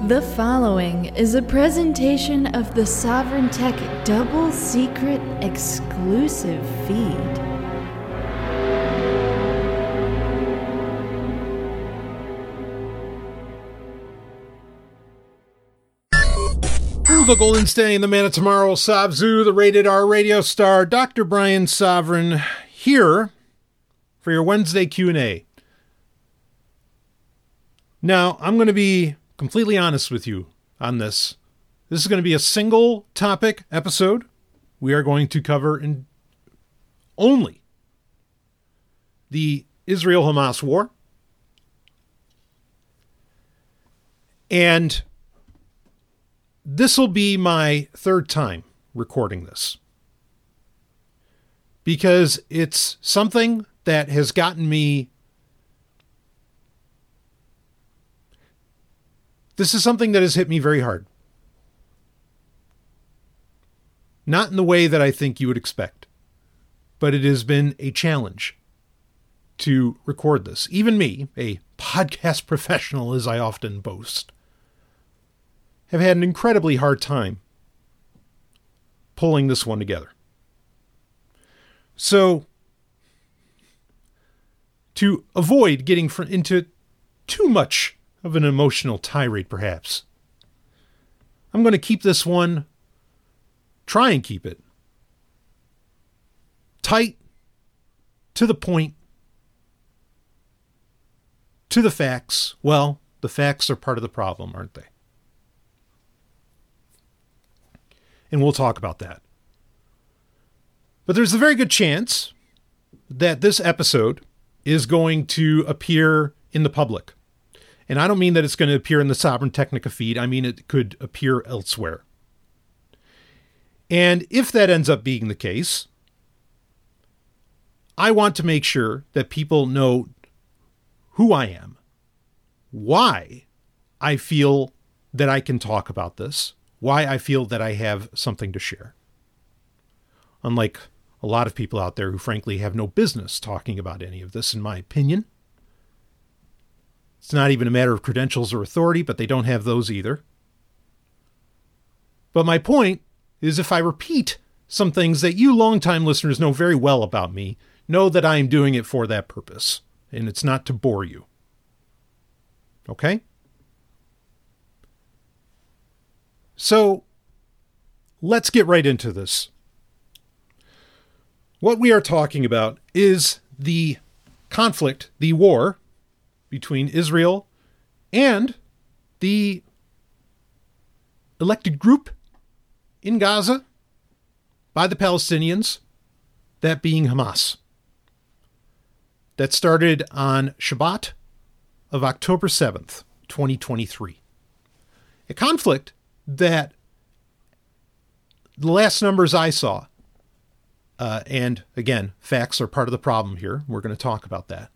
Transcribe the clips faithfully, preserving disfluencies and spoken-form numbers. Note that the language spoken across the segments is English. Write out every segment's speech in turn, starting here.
The following is a presentation of the Sovereign Tech Double Secret exclusive feed. The Golden Stain, the Man of Tomorrow, Sabzu, the Rated R radio star, Doctor Brian Sovereign, here for your Wednesday Q and A. Now, I'm going to be completely honest with you on this. This is going to be a single topic episode. We are going to cover in only the Israel-Hamas war. And this will be my third time recording this, because it's something that has gotten me. This is something that has hit me very hard. Not in the way that I think you would expect, but it has been a challenge to record this. Even me, a podcast professional as I often boast, have had an incredibly hard time pulling this one together. So, to avoid getting fr- into too much of an emotional tirade, perhaps, I'm going to keep this one, try and keep it tight, to the point, to the facts. Well, the facts are part of the problem, aren't they? And we'll talk about that. But there's a very good chance that this episode is going to appear in the public. And I don't mean that it's going to appear in the Sovereign Technica feed. I mean it could appear elsewhere. And if that ends up being the case, I want to make sure that people know who I am, why I feel that I can talk about this, why I feel that I have something to share. Unlike a lot of people out there who frankly have no business talking about any of this, in my opinion. It's not even a matter of credentials or authority, but they don't have those either. But my point is, if I repeat some things that you longtime listeners know very well about me, know that I am doing it for that purpose, and it's not to bore you. Okay? So, let's get right into this. What we are talking about is the conflict, the war between Israel and the elected group in Gaza by the Palestinians, that being Hamas. That started on Shabbat of October seventh, twenty twenty-three. A conflict that the last numbers I saw, uh, and again, facts are part of the problem here, we're going to talk about that,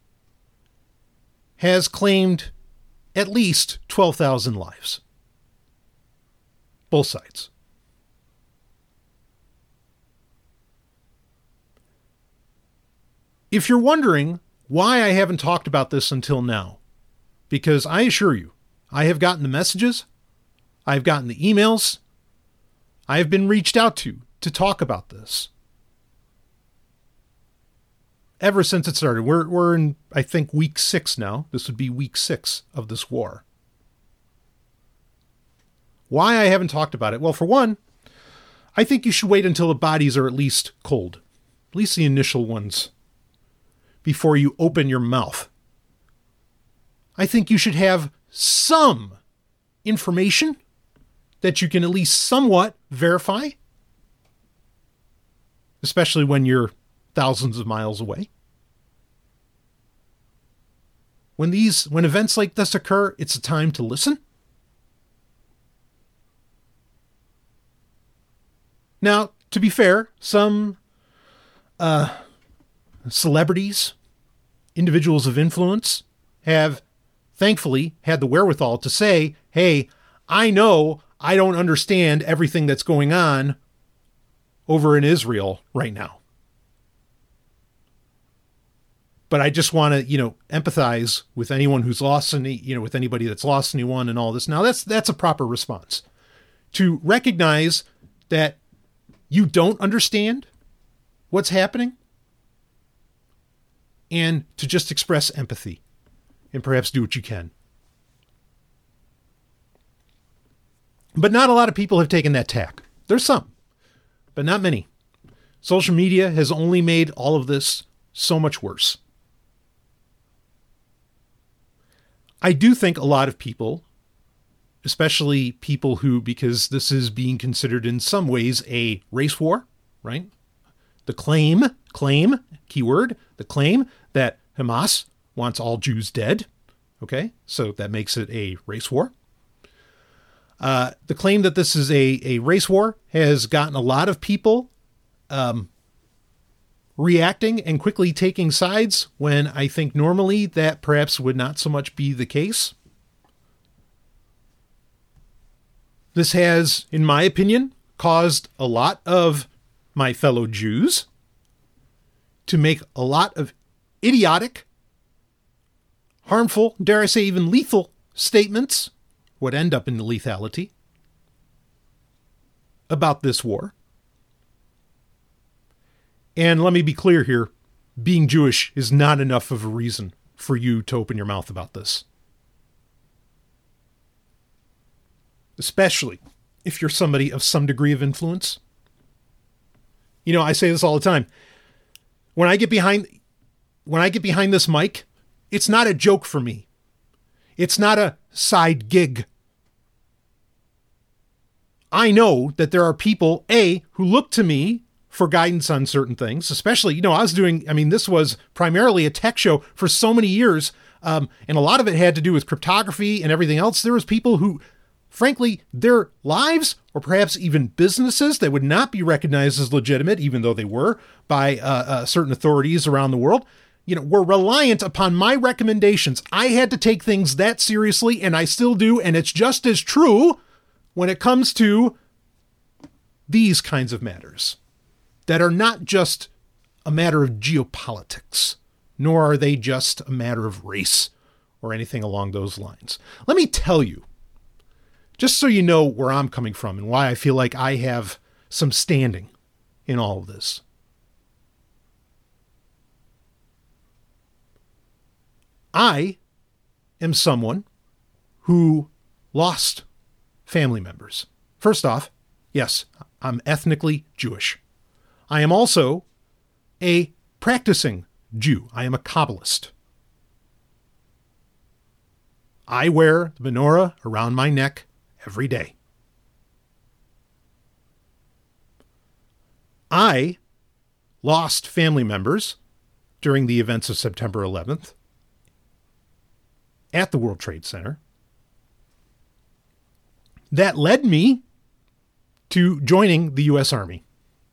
has claimed at least twelve thousand lives. Both sides. If you're wondering why I haven't talked about this until now, because I assure you, I have gotten the messages, I've gotten the emails, I have been reached out to to talk about this. Ever since it started. We're, we're in, I think, week six now. This would be week six of this war. Why I haven't talked about it? Well, for one, I think you should wait until the bodies are at least cold. At least the initial ones. Before you open your mouth. I think you should have some information that you can at least somewhat verify. Especially when you're thousands of miles away. When these, when events like this occur, it's a time to listen. Now, to be fair, some uh, celebrities, individuals of influence, have thankfully had the wherewithal to say, hey, I know I don't understand everything that's going on over in Israel right now. but I just want to, you know, empathize with anyone who's lost any, you know, with anybody that's lost anyone and all this. Now that's, that's a proper response to recognize that you don't understand what's happening and to just express empathy and perhaps do what you can. But not a lot of people have taken that tack. There's some, but not many. Social media has only made all of this so much worse. I do think a lot of people, especially people who, because this is being considered in some ways a race war, right? The claim, claim, keyword, the claim that Hamas wants all Jews dead. Okay, so that makes it a race war. Uh, the claim that this is a, a race war has gotten a lot of people um, reacting and quickly taking sides when I think normally that perhaps would not so much be the case. This has, in my opinion, caused a lot of my fellow Jews to make a lot of idiotic, harmful, dare I say even lethal statements, would end up in lethality, about this war. And let me be clear here, being Jewish is not enough of a reason for you to open your mouth about this. Especially if you're somebody of some degree of influence. You know, I say this all the time. When I get behind, when I get behind this mic, it's not a joke for me. It's not a side gig. I know that there are people, A, who look to me for guidance on certain things, especially, you know, I was doing, I mean, this was primarily a tech show for so many years, um, and a lot of it had to do with cryptography and everything else. There was people who, frankly, their lives, or perhaps even businesses that would not be recognized as legitimate, even though they were by uh, uh, certain authorities around the world, you know, were reliant upon my recommendations. I had to take things that seriously, and I still do, and it's just as true when it comes to these kinds of matters that are not just a matter of geopolitics, nor are they just a matter of race or anything along those lines. Let me tell you, just so you know where I'm coming from and why I feel like I have some standing in all of this. I am someone who lost family members. First off, yes, I'm ethnically Jewish. I am also a practicing Jew. I am a Kabbalist. I wear the menorah around my neck every day. I lost family members during the events of September eleventh at the World Trade Center. That led me to joining the U S Army.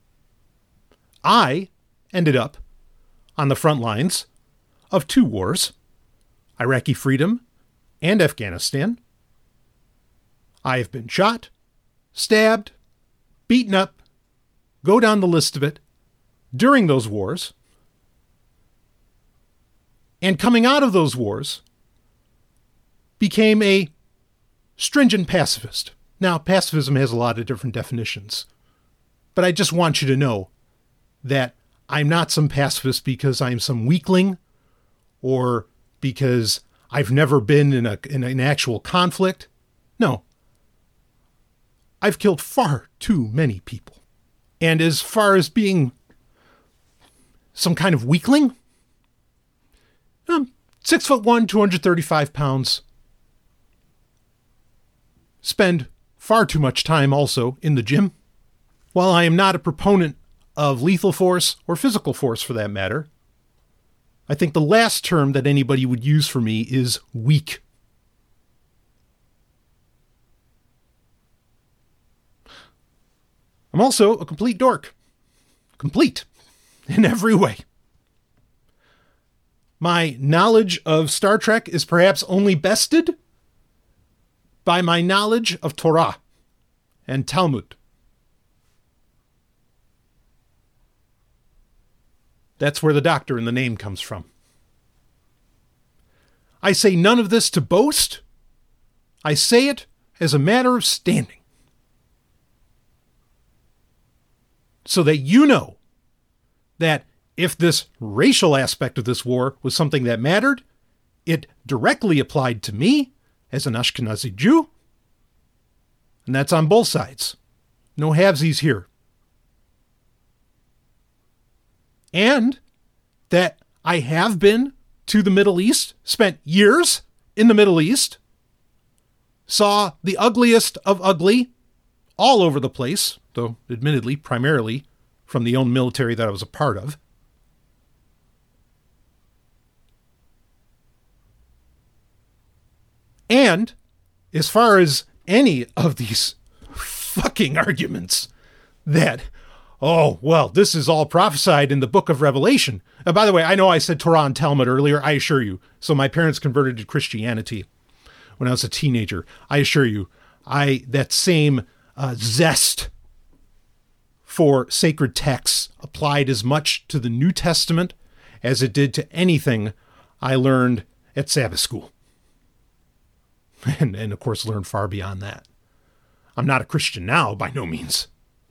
I ended up on the front lines of two wars, Iraqi freedom and Afghanistan. I have been shot, stabbed, beaten up, go down the list of it, during those wars. And coming out of those wars, became a stringent pacifist. Now, pacifism has a lot of different definitions, but I just want you to know that I'm not some pacifist because I'm some weakling or because I've never been in a in an actual conflict. No. I've killed far too many people. And as far as being some kind of weakling, I'm six foot one, two hundred thirty-five pounds. Spend far too much time also in the gym. While I am not a proponent of lethal force or physical force for that matter, I think the last term that anybody would use for me is weak. I'm also a complete dork. Complete. In every way. My knowledge of Star Trek is perhaps only bested by my knowledge of Torah and Talmud. That's where the doctor in the name comes from. I say none of this to boast. I say it as a matter of standing. So that you know that if this racial aspect of this war was something that mattered, it directly applied to me as an Ashkenazi Jew. And that's on both sides. No halvesies here. And that I have been to the Middle East, spent years in the Middle East, saw the ugliest of ugly all over the place, though admittedly, primarily from the own military that I was a part of. And as far as any of these fucking arguments that, oh, well, this is all prophesied in the book of Revelation. Uh, by the way, I know I said Torah and Talmud earlier, I assure you. So my parents converted to Christianity when I was a teenager. I assure you, I that same uh, zest for sacred texts applied as much to the New Testament as it did to anything I learned at Sabbath school. And, and of course, learned far beyond that. I'm not a Christian now, by no means.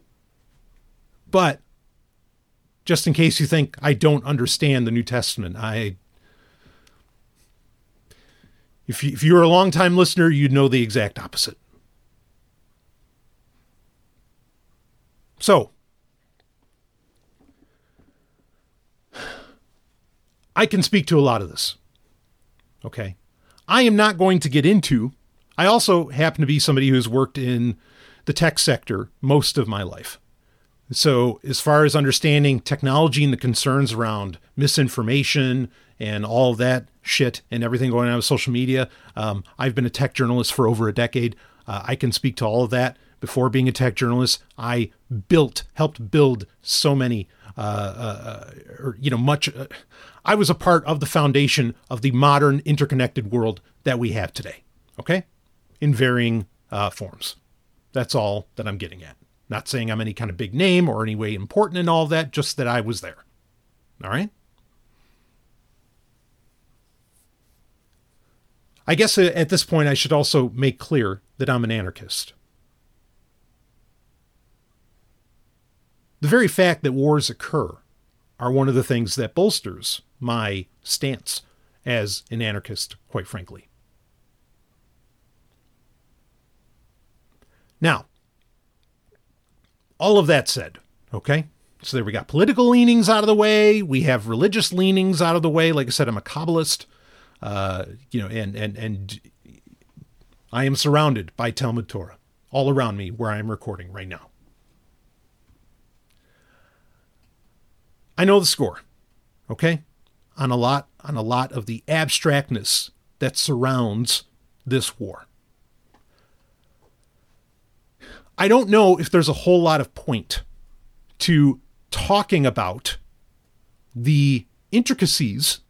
But just in case you think I don't understand the New Testament, I, if you, if you're a longtime listener, you'd know the exact opposite. So, I can speak to a lot of this. Okay. I am not going to get into, I also happen to be somebody who's worked in the tech sector most of my life. So as far as understanding technology and the concerns around misinformation and all of that shit and everything going on with social media, um, I've been a tech journalist for over a decade. Uh, I can speak to all of that. Before being a tech journalist, I built, helped build so many, uh, uh, or, you know, much, uh, I was a part of the foundation of the modern interconnected world that we have today. Okay. In varying uh, forms. That's all that I'm getting at. Not saying I'm any kind of big name or any way important in all of that, just that I was there. All right. I guess at this point, I should also make clear that I'm an anarchist. The very fact that wars occur are one of the things that bolsters my stance as an anarchist, quite frankly. Now, all of that said, okay? So there we got political leanings out of the way. We have religious leanings out of the way. Like I said, I'm a Kabbalist, uh, you know, and, and, and I am surrounded by Talmud Torah all around me where I am recording right now. I know the score, okay? On a lot, on a lot of the abstractness that surrounds this war. I don't know if there's a whole lot of point to talking about the intricacies,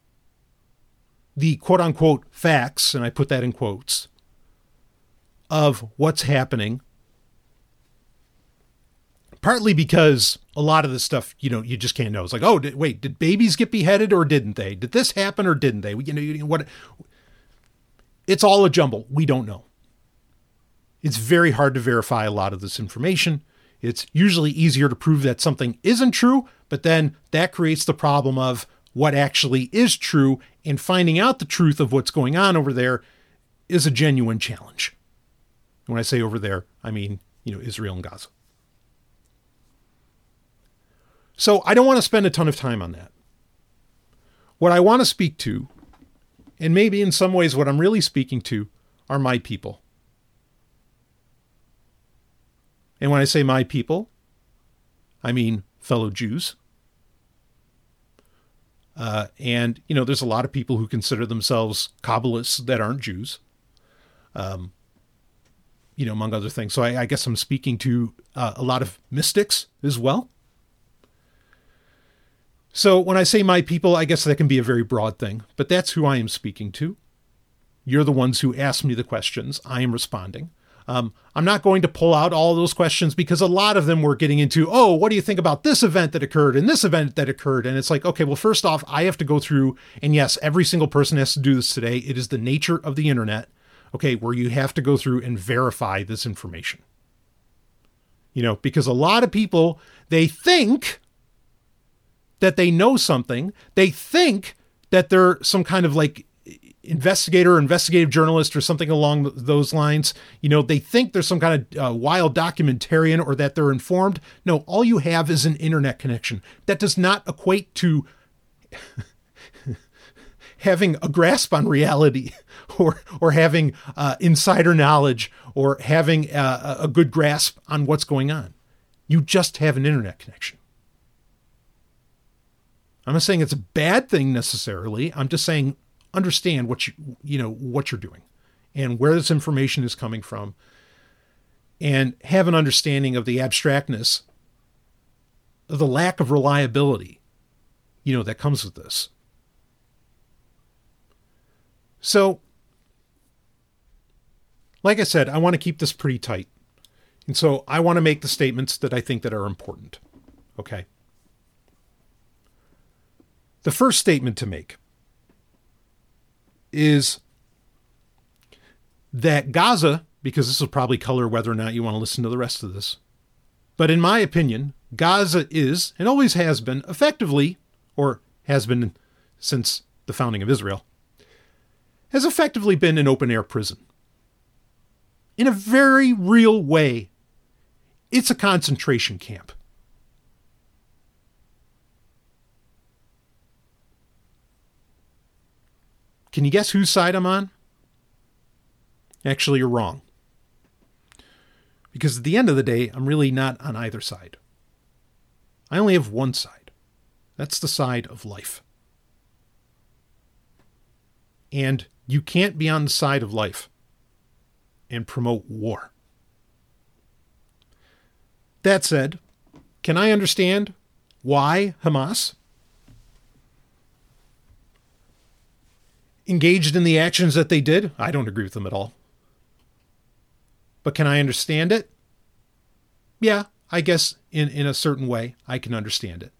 the quote unquote facts, and I put that in quotes, of what's happening. Partly because a lot of this stuff, you know, you just can't know. It's like, oh, did, wait, did babies get beheaded or didn't they? Did this happen or didn't they? You know, you know what? It's all a jumble. We don't know. It's very hard to verify a lot of this information. It's usually easier to prove that something isn't true, but then that creates the problem of what actually is true, and finding out the truth of what's going on over there is a genuine challenge. When I say over there, I mean, you know, Israel and Gaza. So I don't want to spend a ton of time on that. What I want to speak to, and maybe in some ways what I'm really speaking to, are my people. And when I say my people, I mean fellow Jews. Uh, and, you know, there's a lot of people who consider themselves Kabbalists that aren't Jews, um, you know, among other things. So I, I guess I'm speaking to uh, a lot of mystics as well. So when I say my people, I guess that can be a very broad thing, but that's who I am speaking to. You're the ones who asked me the questions. I am responding. Um, I'm not going to pull out all those questions because a lot of them were getting into, oh, what do you think about this event that occurred and this event that occurred? And it's like, okay, well, first off, I have to go through, and yes, every single person has to do this today. It is the nature of the internet, okay, where you have to go through and verify this information. You know, because a lot of people, they think that they know something. They think that they're some kind of like investigator, investigative journalist or something along those lines. You know, they think there's some kind of uh, wild documentarian or that they're informed. No, all you have is an internet connection. That does not equate to having a grasp on reality or or having uh, insider knowledge or having uh, a good grasp on what's going on. You just have an internet connection. I'm not saying it's a bad thing necessarily. I'm just saying understand what you, you know, what you're doing and where this information is coming from, and have an understanding of the abstractness, of the lack of reliability, you know, that comes with this. So, like I said, I want to keep this pretty tight. And so I want to make the statements that I think that are important. Okay. The first statement to make is that Gaza, because this will probably color whether or not you want to listen to the rest of this, but in my opinion, Gaza is, and always has been, effectively, or has been since the founding of Israel, has effectively been an open-air prison. In a very real way, it's a concentration camp. Can you guess whose side I'm on? Actually, you're wrong. Because at the end of the day, I'm really not on either side. I only have one side. That's the side of life. And you can't be on the side of life and promote war. That said, can I understand why Hamas engaged in the actions that they did? I don't agree with them at all. But can I understand it? Yeah, I guess in, in a certain way, I can understand it.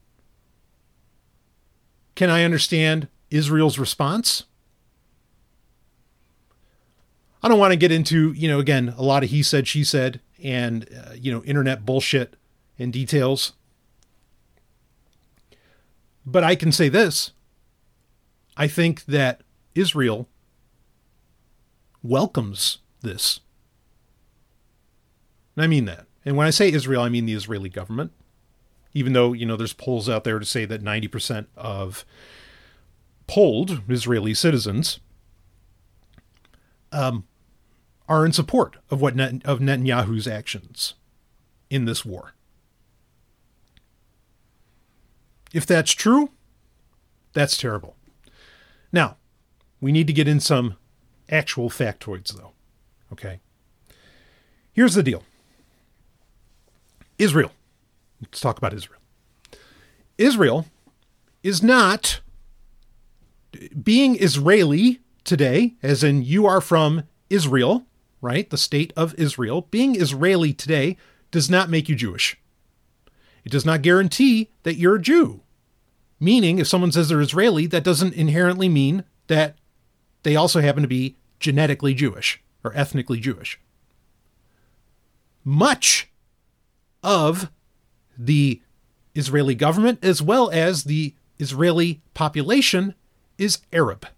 Can I understand Israel's response? I don't want to get into, you know, again, a lot of he said, she said, and, uh, you know, internet bullshit and details. But I can say this. I think that Israel welcomes this. And I mean that. And when I say Israel, I mean the Israeli government. Even though, you know, there's polls out there to say that ninety percent of polled Israeli citizens um, are in support of what Net- of Netanyahu's actions in this war. If that's true, that's terrible. Now, we need to get in some actual factoids, though. Okay? Here's the deal. Israel. Let's talk about Israel. Israel is not being Israeli today, as in you are from Israel, right? The state of Israel. Being Israeli today does not make you Jewish. It does not guarantee that you're a Jew. Meaning, if someone says they're Israeli, that doesn't inherently mean that they also happen to be genetically Jewish or ethnically Jewish. Much of the Israeli government, as well as the Israeli population, is Arab.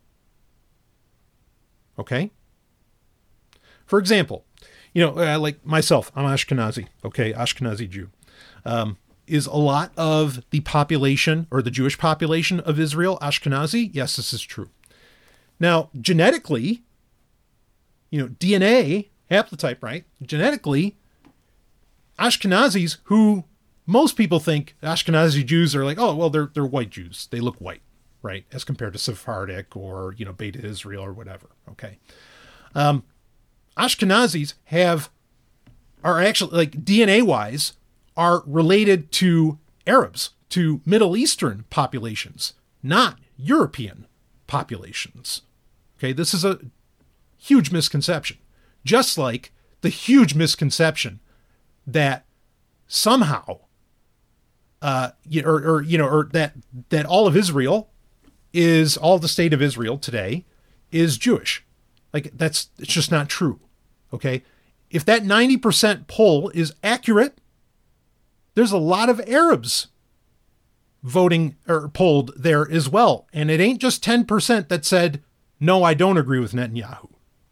Okay? For example, you know, uh, like myself, I'm Ashkenazi, okay, Ashkenazi Jew. Um, is a lot of the population, or the Jewish population of Israel, Ashkenazi? Yes, this is true. Now, genetically, you know, D N A, haplotype, right? Genetically, Ashkenazis, who most people think Ashkenazi Jews are like, oh, well, they're they're white Jews. They look white, right? As compared to Sephardic or, you know, Beta Israel or whatever. Okay. Um, Ashkenazis have, are actually, like, D N A-wise, are related to Arabs, to Middle Eastern populations, not European populations. Okay, this is a huge misconception. Just like the huge misconception that somehow, uh, or, or you know, or that that all of Israel is all the state of Israel today is Jewish. Like that's it's just not true. Okay, if that ninety percent poll is accurate, there's a lot of Arabs voting or polled there as well, and it ain't just ten percent that said no, I don't agree with Netanyahu.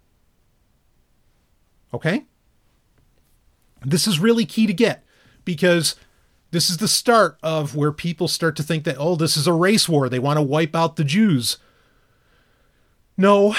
Okay? This is really key to get, because this is the start of where people start to think that, oh, this is a race war. They want to wipe out the Jews. No.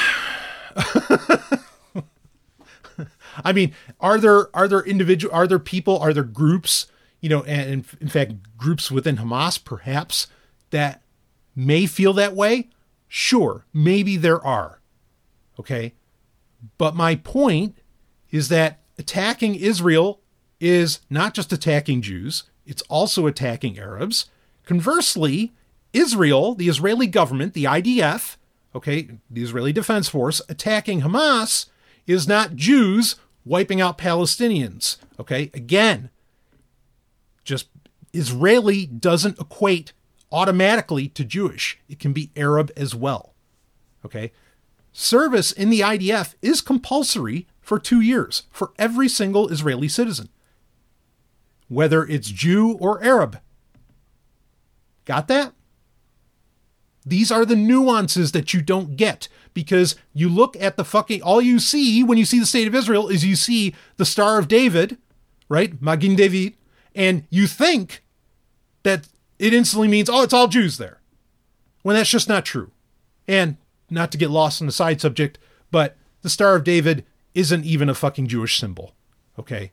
I mean, are there are there individual are there people, are there groups, you know, and in, in fact, groups within Hamas perhaps that may feel that way? Sure, maybe there are. Okay? But my point is that attacking Israel is not just attacking Jews, it's also attacking Arabs. Conversely, Israel, the Israeli government, the I D F, okay, the Israeli Defense Force, attacking Hamas is not Jews wiping out Palestinians. Okay, again, just Israeli doesn't equate automatically to Jewish. It can be Arab as well. Okay, service in the I D F is compulsory for two years for every single Israeli citizen, whether it's Jew or Arab. Got that? These are the nuances that you don't get, because you look at the fucking, all you see when you see the state of Israel is you see the Star of David, right? Magin David. And you think that it instantly means, oh, it's all Jews there. When that's just not true. And not to get lost in the side subject, but the Star of David isn't even a fucking Jewish symbol. Okay?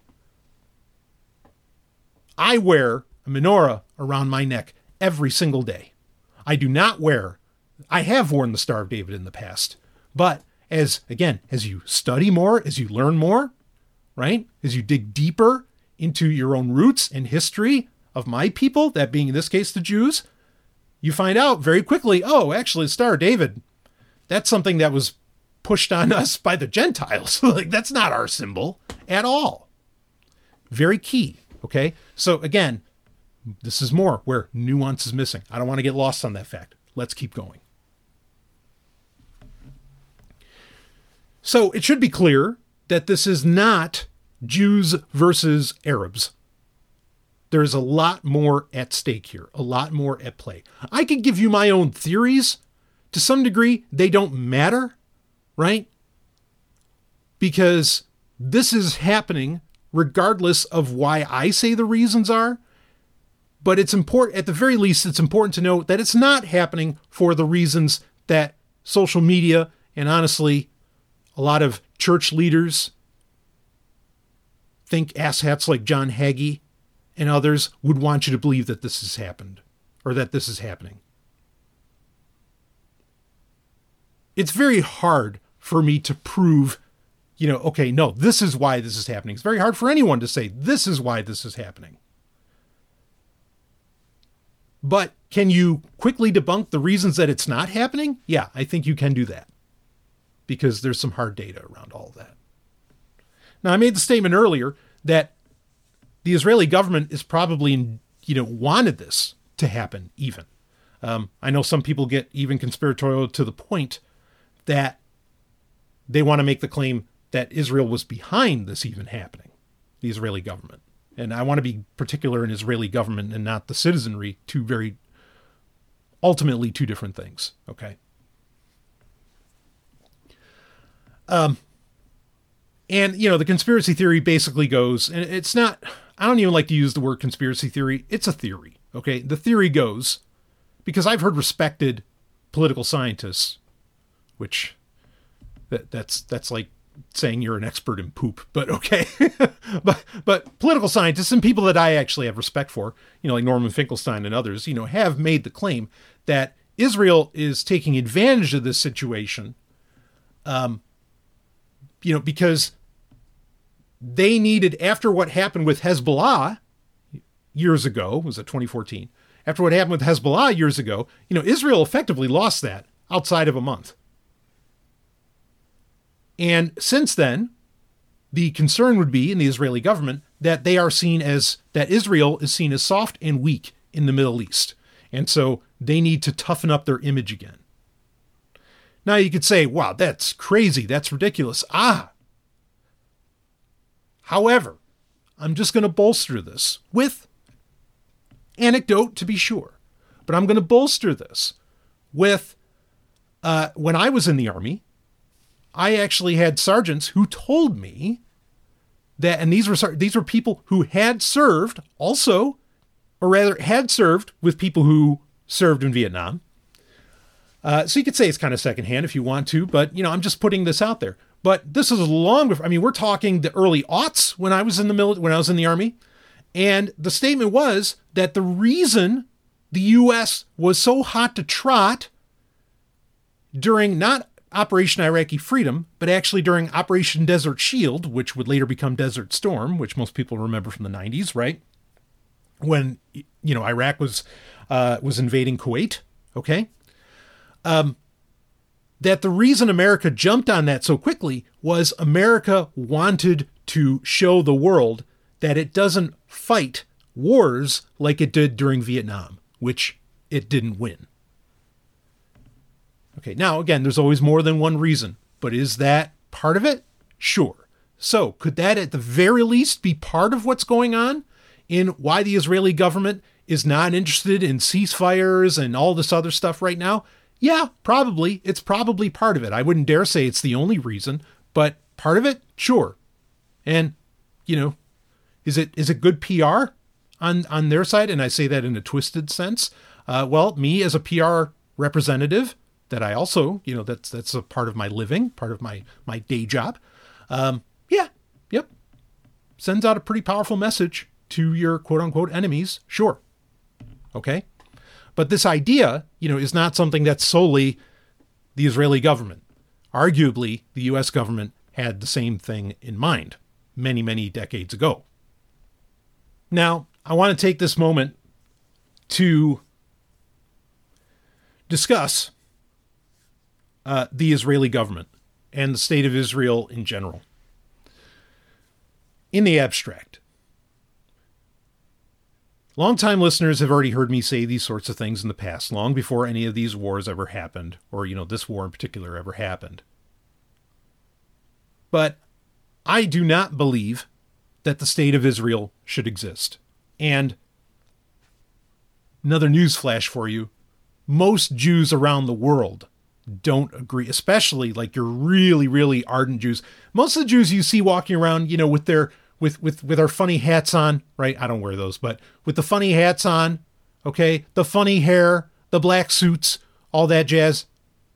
I wear a menorah around my neck every single day. I do not wear, I have worn the Star of David in the past, but as, again, as you study more, as you learn more, right? As you dig deeper into your own roots and history of my people, that being in this case the Jews, you find out very quickly, oh, actually the Star of David, that's something that was pushed on us by the Gentiles. Like, that's not our symbol at all. Very key. Okay. So again, this is more where nuance is missing. I don't want to get lost on that fact. Let's keep going. So it should be clear that this is not Jews versus Arabs. There is a lot more at stake here, a lot more at play. I could give you my own theories. To some degree, they don't matter, right? Because this is happening regardless of why I say the reasons are. But it's important, at the very least, it's important to know that it's not happening for the reasons that social media and honestly, a lot of church leaders think asshats like John Hagee and others would want you to believe that this has happened or that this is happening. It's very hard for me to prove, you know, okay, no, this is why this is happening. It's very hard for anyone to say this is why this is happening. But can you quickly debunk the reasons that it's not happening? Yeah, I think you can do that, because there's some hard data around all of that. Now, I made the statement earlier that the Israeli government is probably, you know, wanted this to happen even. Um, I know some people get even conspiratorial to the point that they want to make the claim that Israel was behind this even happening, the Israeli government. And I want to be particular in Israeli government and not the citizenry, two very, ultimately two different things. Okay. Um, and, you know, the conspiracy theory basically goes, and it's not, I don't even like to use the word conspiracy theory. It's a theory. Okay. The theory goes, because I've heard respected political scientists, which that, that's, that's like saying you're an expert in poop, but okay. but, but political scientists and people that I actually have respect for, you know, like Norman Finkelstein and others, you know, have made the claim that Israel is taking advantage of this situation, um, you know, because they needed, after what happened with Hezbollah years ago, was it twenty fourteen? After what happened with Hezbollah years ago, you know, Israel effectively lost that outside of a month. And since then, the concern would be in the Israeli government that they are seen as, that Israel is seen as soft and weak in the Middle East. And so they need to toughen up their image again. Now you could say, wow, that's crazy. That's ridiculous. Ah. However, I'm just going to bolster this with anecdote to be sure, but I'm going to bolster this with, uh, when I was in the Army, I actually had sergeants who told me that, and these were, these were people who had served also, or rather had served with people who served in Vietnam. Uh, so you could say it's kind of secondhand if you want to, but, you know, I'm just putting this out there. But this is long before, I mean, we're talking the early aughts when I was in the mil- when I was in the Army. And the statement was that the reason the U S was so hot to trot during not Operation Iraqi Freedom, but actually during Operation Desert Shield, which would later become Desert Storm, which most people remember from the nineties, right? When, you know, Iraq was uh, was invading Kuwait, okay? Um, that the reason America jumped on that so quickly was America wanted to show the world that it doesn't fight wars like it did during Vietnam, which it didn't win. Okay, now, again, there's always more than one reason, but is that part of it? Sure. So could that at the very least be part of what's going on in why the Israeli government is not interested in ceasefires and all this other stuff right now? Yeah, probably. It's probably part of it. I wouldn't dare say it's the only reason, but part of it, sure. And, you know, is it is it good P R on, on their side? And I say that in a twisted sense. Uh, well, me as a P R representative, that I also, you know, that's that's a part of my living, part of my my day job. Um, yeah, yep. Sends out a pretty powerful message to your quote unquote enemies. Sure. Okay. But this idea, you know, is not something that's solely the Israeli government. Arguably, the U S government had the same thing in mind many, many decades ago. Now, I want to take this moment to discuss uh, the Israeli government and the state of Israel in general. In the abstract. Longtime listeners have already heard me say these sorts of things in the past, long before any of these wars ever happened, or, you know, this war in particular ever happened. But I do not believe that the state of Israel should exist. And another news flash for you, most Jews around the world don't agree, especially like your really, really ardent Jews. Most of the Jews you see walking around, you know, with their With, with with our funny hats on, right? I don't wear those, but with the funny hats on, okay? The funny hair, the black suits, all that jazz.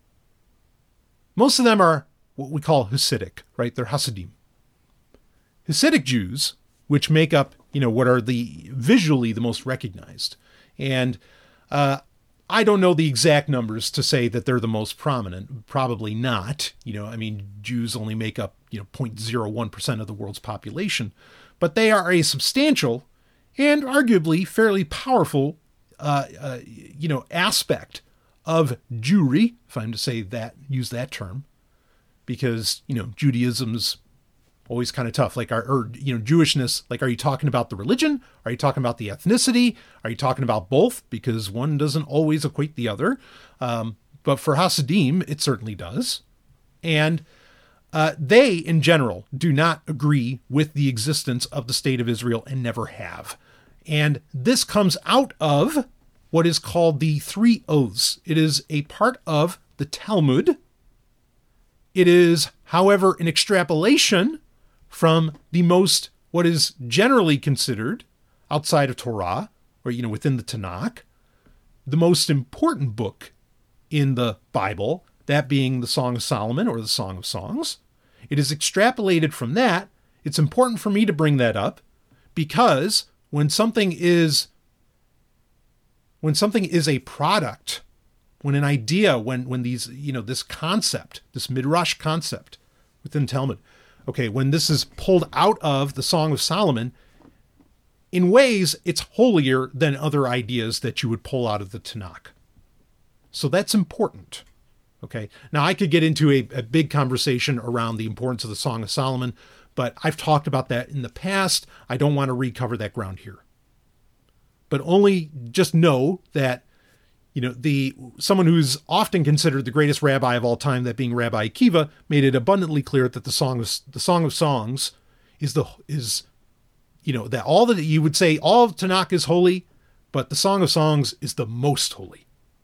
Most of them are what we call Hasidic, right? They're Hasidim. Hasidic Jews, which make up, you know, what are the visually the most recognized. And uh, I don't know the exact numbers to say that they're the most prominent. Probably not. You know, I mean, Jews only make up, you know, zero point zero one percent of the world's population, but they are a substantial and arguably fairly powerful, uh, uh, you know, aspect of Jewry, if I'm to say that, use that term, because, you know, Judaism's always kind of tough. Like, our, or, you know, Jewishness, like, are you talking about the religion? Are you talking about the ethnicity? Are you talking about both? Because one doesn't always equate the other. Um, but for Hasidim, it certainly does. And uh, they, in general, do not agree with the existence of the state of Israel and never have. And this comes out of what is called the Three Oaths. It is a part of the Talmud. It is, however, an extrapolation from the most, what is generally considered, outside of Torah, or, you know, within the Tanakh, the most important book in the Bible, that being the Song of Solomon or the Song of Songs. It is extrapolated from that. It's important for me to bring that up because when something is, when something is a product, when an idea, when, when these, you know, this concept, this Midrash concept within Talmud, okay, when this is pulled out of the Song of Solomon, in ways, it's holier than other ideas that you would pull out of the Tanakh. So that's important. Okay. Now, I could get into a, a big conversation around the importance of the Song of Solomon, But I've talked about that in the past. I don't want to recover that ground here. But only just know that, you know, the someone who's often considered the greatest rabbi of all time, that being Rabbi Akiva, made it abundantly clear that the song of the Song of Songs is the is, you know, that all that you would say all of Tanakh is holy, but the Song of Songs is the most holy.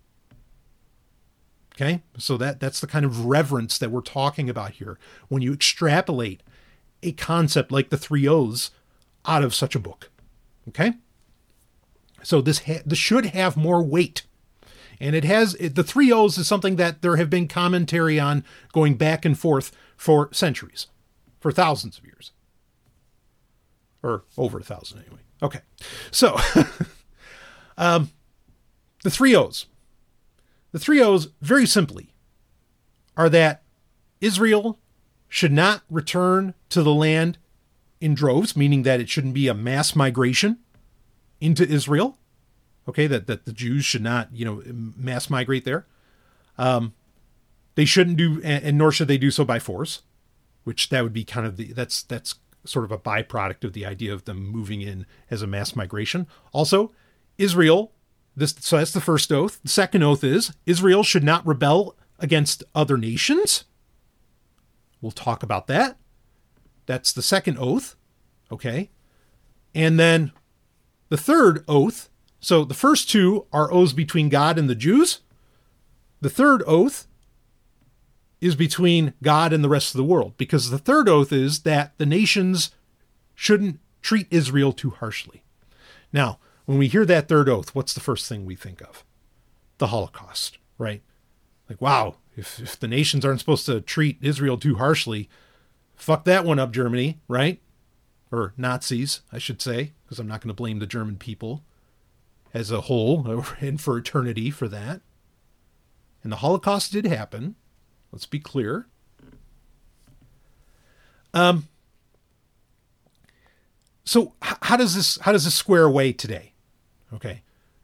Okay, so that that's the kind of reverence that we're talking about here when you extrapolate a concept like the three O's out of such a book. Okay, so this ha- this should have more weight. And it has, it, the three O's is something that there have been commentary on going back and forth for centuries, for thousands of years. Or over a thousand anyway. Okay. So, um, the three O's. The three O's, very simply, are that Israel should not return to the land in droves, meaning that it shouldn't be a mass migration into Israel. Okay, that, that the Jews should not, you know, mass migrate there. Um, they shouldn't do, and, and nor should they do so by force, which that would be kind of the, that's, that's sort of a byproduct of the idea of them moving in as a mass migration. Also, Israel, this, so that's the first oath. The second oath is Israel should not rebel against other nations. We'll talk about that. That's the second oath. Okay. And then the third oath. So the first two are oaths between God and the Jews. The third oath is between God and the rest of the world, because the third oath is that the nations shouldn't treat Israel too harshly. Now, when we hear that third oath, what's the first thing we think of? The Holocaust, right? Like, wow, if, if the nations aren't supposed to treat Israel too harshly, fuck that one up, Germany, right? Or Nazis, I should say, because I'm not going to blame the German people as a whole and for eternity for that. And the Holocaust did happen. Let's be clear. Um. So h- how does this how does this square away today? Okay.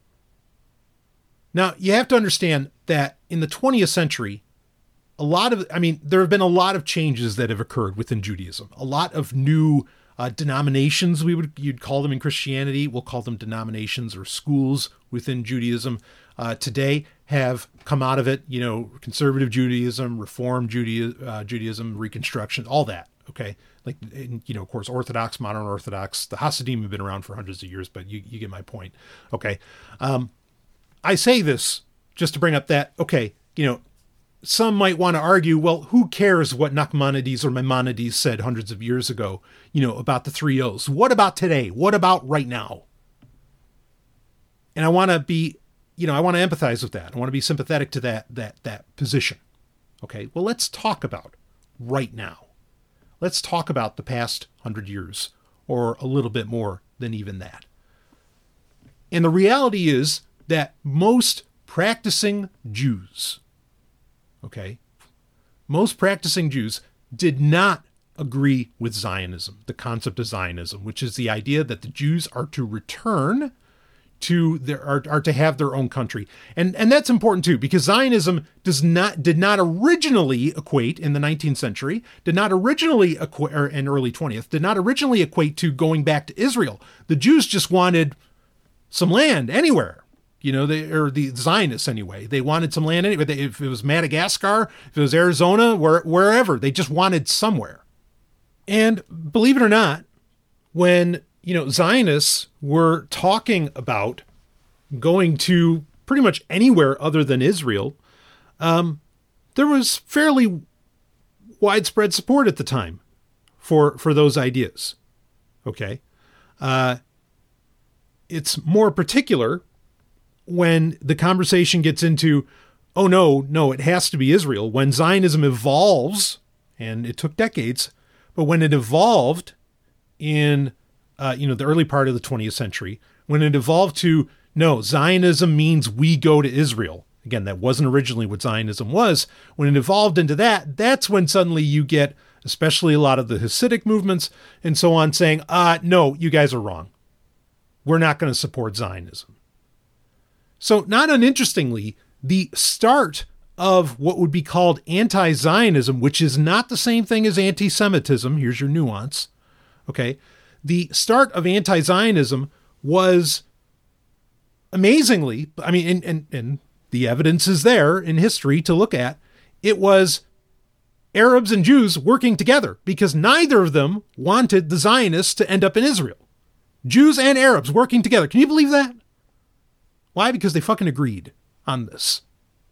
Now you have to understand that in the twentieth century, a lot of I mean there have been a lot of changes that have occurred within Judaism. A lot of new Uh, denominations, we would you'd call them in Christianity. We'll call them denominations or schools within Judaism. Uh, today have come out of it. You know, conservative Judaism, Reform Judea, uh, Judaism, Reconstruction, all that. Okay, like and, you know, of course, Orthodox, modern Orthodox. The Hasidim have been around for hundreds of years, but you you get my point. Okay, um, I say this just to bring up that. Okay, you know. Some might want to argue, well, who cares what Nachmanides or Maimonides said hundreds of years ago, you know, about the three O's? What about today? What about right now? And I want to be, you know, I want to empathize with that. I want to be sympathetic to that, that, that position. Okay. Well, let's talk about right now. Let's talk about the past hundred years or a little bit more than even that. And the reality is that most practicing Jews, okay, most practicing Jews did not agree with Zionism, the concept of Zionism, which is the idea that the Jews are to return to their are, are to have their own country. And and that's important too, because Zionism does not did not originally equate in the nineteenth century, did not originally equate or in early twentieth, did not originally equate to going back to Israel. The Jews just wanted some land anywhere. You know, they or the Zionists anyway. They wanted some land anyway. They, if it was Madagascar, if it was Arizona, where, wherever, they just wanted somewhere. And believe it or not, when, you know, Zionists were talking about going to pretty much anywhere other than Israel, um, there was fairly widespread support at the time for, for those ideas. Okay. Uh, it's more particular when the conversation gets into, oh, no, no, it has to be Israel. When Zionism evolves, and it took decades, but when it evolved in, uh, you know, the early part of the twentieth century, when it evolved to, no, Zionism means we go to Israel. Again, that wasn't originally what Zionism was. When it evolved into that, that's when suddenly you get, especially a lot of the Hasidic movements and so on, saying, uh, no, you guys are wrong. We're not going to support Zionism. So not uninterestingly, the start of what would be called anti-Zionism, which is not the same thing as anti-Semitism, here's your nuance, Okay. The start of anti-Zionism was amazingly, I mean, and, and, and the evidence is there in history to look at. It was Arabs and Jews working together because neither of them wanted the Zionists to end up in Israel. Jews and Arabs working together. Can you believe that? Why? Because they fucking agreed on this.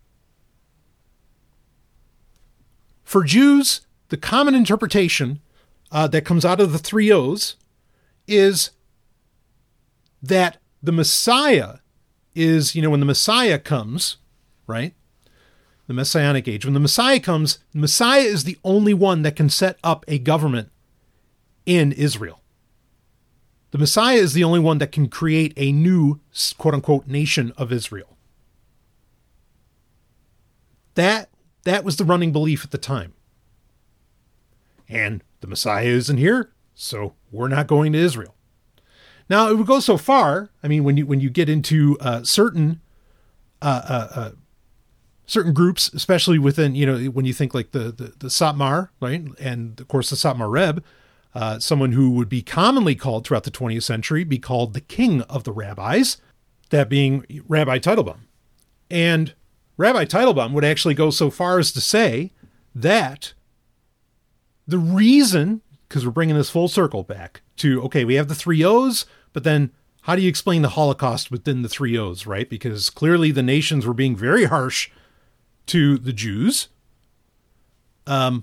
For Jews, the common interpretation uh, that comes out of the three O's is that the Messiah is, you know, when the Messiah comes, right? The Messianic age. When the Messiah comes, the Messiah is the only one that can set up a government in Israel. The Messiah is the only one that can create a new, quote-unquote, nation of Israel. That, that was the running belief at the time. And the Messiah isn't here, so we're not going to Israel. Now, it would go so far, I mean, when you when you get into uh, certain uh, uh, uh, certain groups, especially within, you know, when you think like the, the, the Satmar, right? And, of course, the Satmar Rebbe, uh, someone who would be commonly called throughout the twentieth century, be called the king of the rabbis, that being Rabbi Teitelbaum. And Rabbi Teitelbaum would actually go so far as to say that the reason, because we're bringing this full circle back to, okay, we have the three O's, but then how do you explain the Holocaust within the three O's, right? Because clearly the nations were being very harsh to the Jews. Um,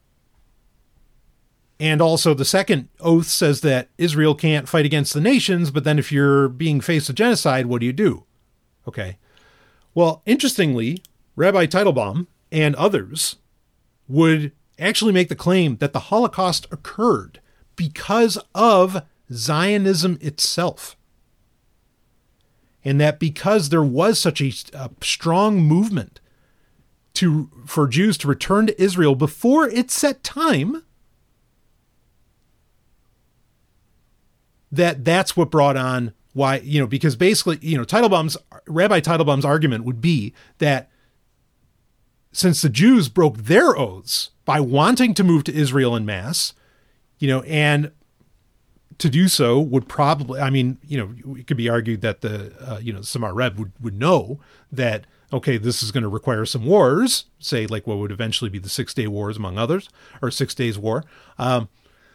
and also the second oath says that Israel can't fight against the nations, but then if you're being faced with genocide, what do you do? Okay. Well, interestingly, Rabbi Teitelbaum and others would actually make the claim that the Holocaust occurred because of Zionism itself. And that because there was such a, a strong movement to for Jews to return to Israel before its set time, that that's what brought on why, you know, because basically, you know, Teitelbaum's, Rabbi Teitelbaum's argument would be that since the Jews broke their oaths by wanting to move to Israel en masse, you know, and to do so would probably, I mean, you know, it could be argued that the, uh, you know, Samar Rebbe would, would know that, okay, this is going to require some wars, say like what would eventually be the Six Day Wars, among others, or Six Days War. Um,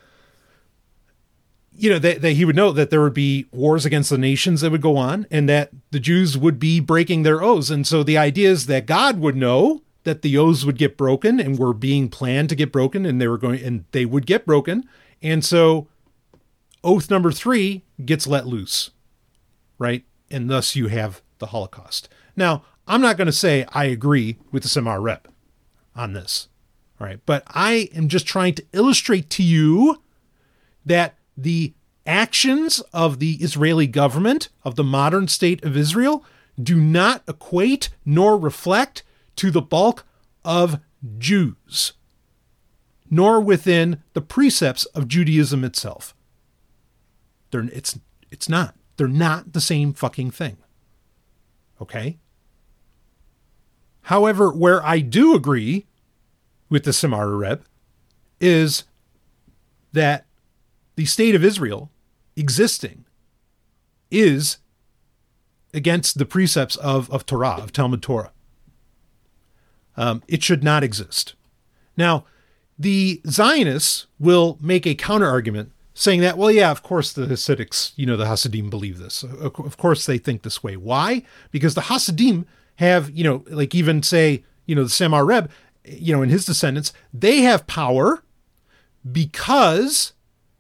you know, that, that he would know that there would be wars against the nations that would go on and that the Jews would be breaking their oaths. And so the idea is that God would know that the oaths would get broken and were being planned to get broken and they were going, and they would get broken. And so oath number three gets let loose, right? And thus you have the Holocaust. Now, I'm not going to say I agree with the Samar Rebbe on this, all right? But I am just trying to illustrate to you that the actions of the Israeli government, of the modern state of Israel, do not equate nor reflect to the bulk of Jews, nor within the precepts of Judaism itself. They're, it's, it's not. They're not the same fucking thing. Okay? However, where I do agree with the Samar Rebbe is that the state of Israel existing is against the precepts of, of Torah, of Talmud Torah. Um, it should not exist. Now, the Zionists will make a counter-argument saying that, well, yeah, of course the Hasidics, you know, the Hasidim believe this. Of course they think this way. Why? Because the Hasidim have, you know, like even say, you know, the Samar Rebbe, you know, and his descendants, they have power because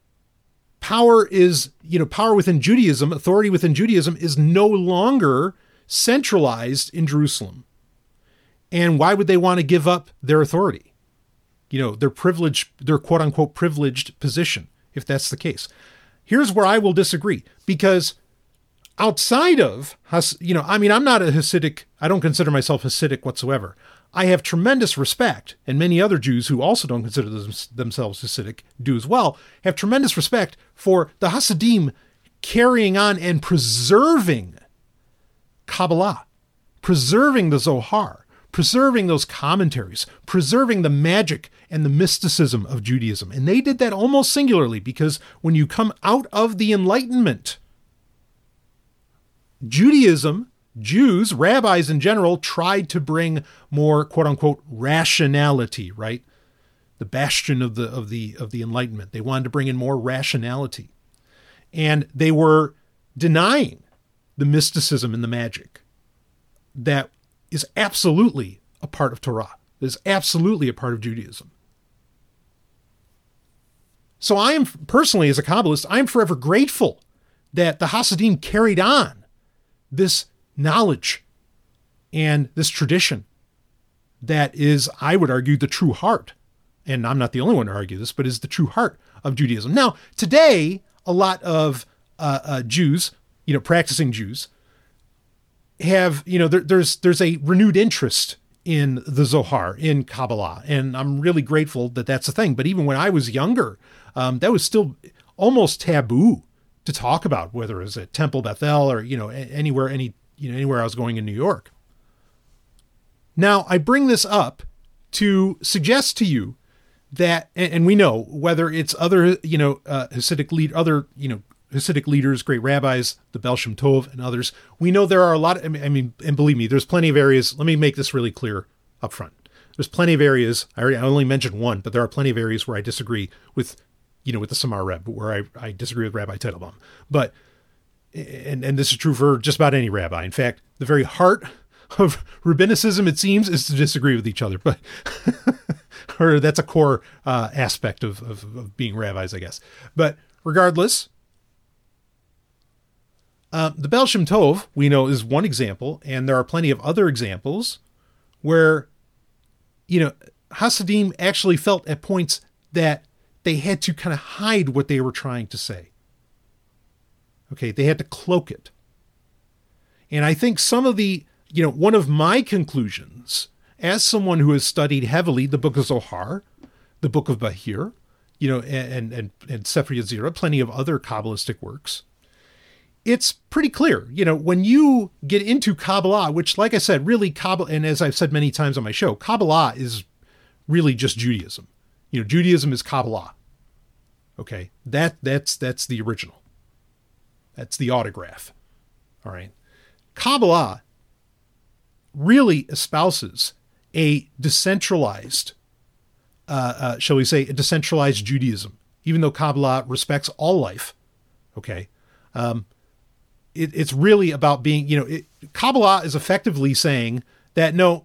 power is, you know, power within Judaism, authority within Judaism is no longer centralized in Jerusalem. And why would they want to give up their authority? You know, their privileged, their quote unquote privileged position, if that's the case. Here's where I will disagree, because outside of, you know, I mean, I'm not a Hasidic, I don't consider myself Hasidic whatsoever. I have tremendous respect, and many other Jews who also don't consider themselves Hasidic do as well, have tremendous respect for the Hasidim carrying on and preserving Kabbalah, preserving the Zohar, preserving those commentaries, preserving the magic and the mysticism of Judaism. And they did that almost singularly, because when you come out of the Enlightenment, Judaism, Jews, rabbis in general, tried to bring more quote unquote rationality, right? The bastion of the of the of the Enlightenment. They wanted to bring in more rationality. And they were denying the mysticism and the magic that is absolutely a part of Torah, that is absolutely a part of Judaism. So I am, personally, as a Kabbalist, I am forever grateful that the Hasidim carried on this knowledge and this tradition that is, I would argue, the true heart. And I'm not the only one to argue this, but is the true heart of Judaism. Now, today, a lot of uh, uh, Jews, you know, practicing Jews, have, you know, there, there's there's a renewed interest in the Zohar, in Kabbalah, and I'm really grateful that that's a thing. But even when I was younger, um, that was still almost taboo to talk about, whether it was at Temple Bethel or, you know, anywhere, any, you know, anywhere I was going in New York. Now, I bring this up to suggest to you that, and we know whether it's other, you know, uh, Hasidic lead, other, you know, Hasidic leaders, great rabbis, the Baal Shem Tov and others, we know there are a lot of, I mean, and believe me, there's plenty of areas. Let me make this really clear up front. There's plenty of areas. I already, I only mentioned one, but there are plenty of areas where I disagree with, you know, with the Samar Reb, where I, I disagree with Rabbi Teitelbaum. But, and, and this is true for just about any rabbi. In fact, the very heart of rabbinicism, it seems, is to disagree with each other. But, or that's a core uh, aspect of, of, of being rabbis, I guess. But regardless, Uh, the Baal Shem Tov, we know, is one example, and there are plenty of other examples where, you know, Hasidim actually felt at points that they had to kind of hide what they were trying to say. Okay, they had to cloak it. And I think some of the, you know, one of my conclusions, as someone who has studied heavily the Book of Zohar, the Book of Bahir, you know, and, and, and Sefer Yetzirah, plenty of other Kabbalistic works, it's pretty clear, you know, when you get into Kabbalah, which, like I said, really Kabbalah, and as I've said many times on my show, Kabbalah is really just Judaism. You know, Judaism is Kabbalah. Okay, that that's that's the original. That's the autograph. All right, Kabbalah really espouses a decentralized, uh, uh, shall we say, a decentralized Judaism. Even though Kabbalah respects all life, okay. Um, It, it's really about being, you know, it, Kabbalah is effectively saying that, no,